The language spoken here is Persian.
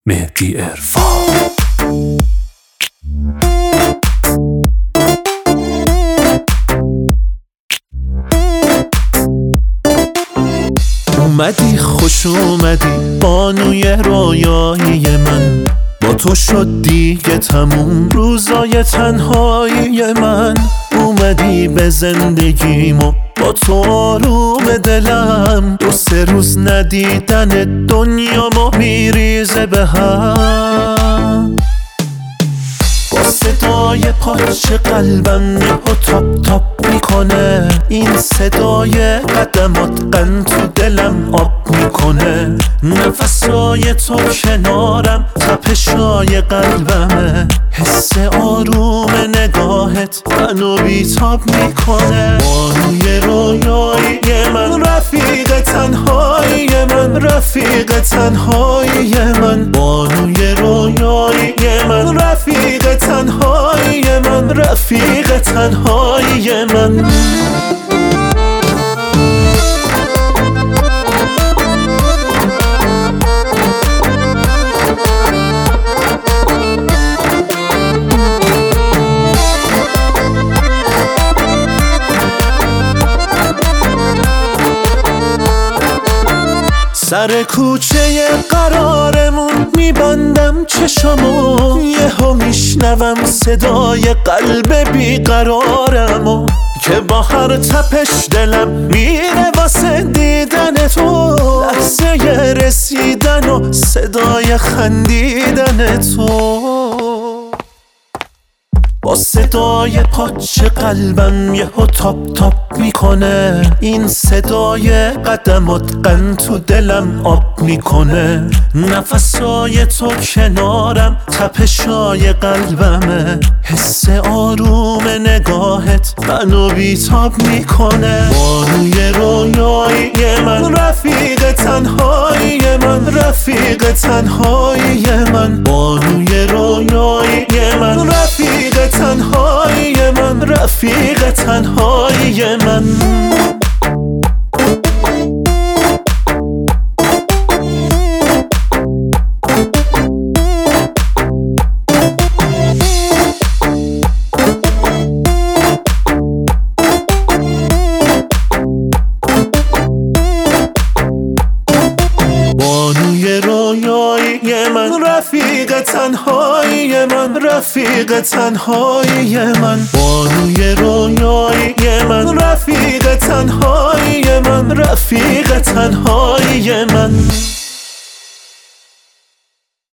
مهدی عرفان. اومدی خوش اومدی بانوی رویایی من، با تو شد دیگه تموم روزای تنهایی من. اومدی به زندگیمو با تو آروم دلم، دو سه روز ندیدن دنیامو میریزه به هم. با صدای پاچه قلبم یهو تاپ تاپ میکنه، این صدای قدمات قند تو دلم آب میکنه. نفسای تو کنارم تپشای قلبمه، حس آروم نگاهت منو بیتاب میکنه. بانوی رویایی من، رفیق تنهایی من، رفیق تنهایی من. بانوی رویایی من، رفیق تنهایی من، رفیق تنهایی من. سر کوچه قرارمون میبندم چشمو، یهو میشنوم صدای قلب بیقرارمو که با هر تپش دلم میره واسه دیدن تو. لحظه رسیدن و صدای خندیدن تو، با صدای پاچه قلبم یهو تاپ تاپ میکنه، این صدای قدمات قند تو دلم آب میکنه. نفسای تو کنارم تپشای قلبمه، حس آروم نگاهت منو بیتاب میکنه. بانوی رویایی من، رفیق تنهایی من، رفیق تنهایی من. بانوی رویایی من، رفیق تنهایی من، رفیق تنهایی من. بانوی رویایی من، رفیق تنهایی من، رفیق تنهایی من. بانوی رویایی من، رفیق تنهایی من، رفیق تنهایی من.